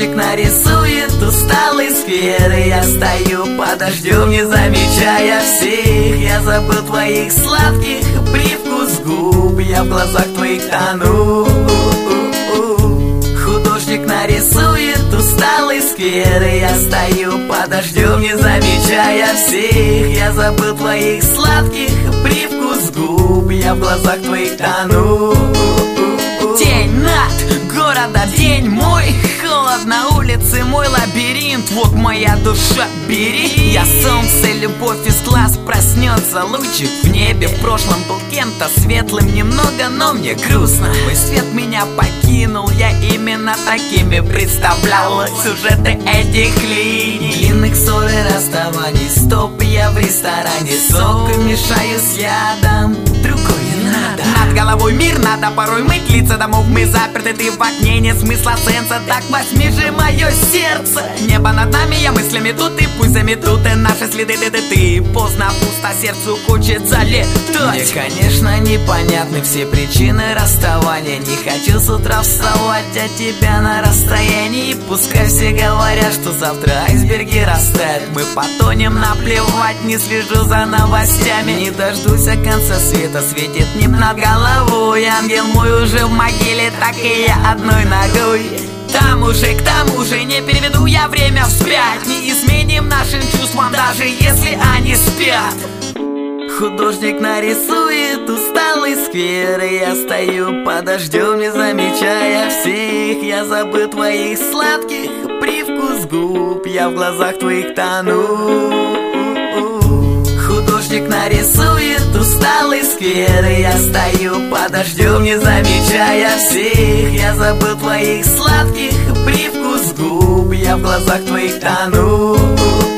Художник нарисует усталый сквер, и я стою под дождем, не замечая всех. Я забыл твоих сладких привкус губ, я в глазах твоих тону. Художник нарисует усталый сквер, и я стою под дождем, не замечая всех. Я забыл твоих сладких привкус губ, я в глазах твоих тону. День над города, день мой, холод на улице, мой лабиринт. Вот моя душа, бери. Я солнце, любовь из глаз, проснется лучик в небе. В прошлом был кем-то светлым немного, но мне грустно. Твой свет меня покинул, я именно такими представлял сюжеты этих линий. Длинных ссор и расставаний, стоп, я в ресторане, сок мешаю с ядом, другой не надо. Над головой мир надо порой мыть лица домов. Мы заперты, ты в окне, нет смысла сенса. Так возьми же мое сердце. Небо над нами, я мыслями тут, и пусть заметут и наши следы. Ты поздно, пусто, сердцу хочется летать. Мне, конечно, непонятны все причины расставания. Не хочу с утра вставать от тебя на расстоянии. Пускай все говорят, что завтра айсберги растают. Мы потонем, наплевать, не слежу за новостями. Не дождусь конца света, светит небо над головой. Ангел мой уже в могиле, так и я одной ногой. К тому же не переведу я время вспять. Не изменим нашим чувствам, даже если они спят. Художник нарисует усталый сквер, и я стою под дождем, не замечая всех. Я забыл твоих сладких привкус губ, я в глазах твоих тону. Художник нарисует усталый сквер, и я стою под дождем, не замечая всех. Я забыл твоих сладких привкус губ, я в глазах твоих тону.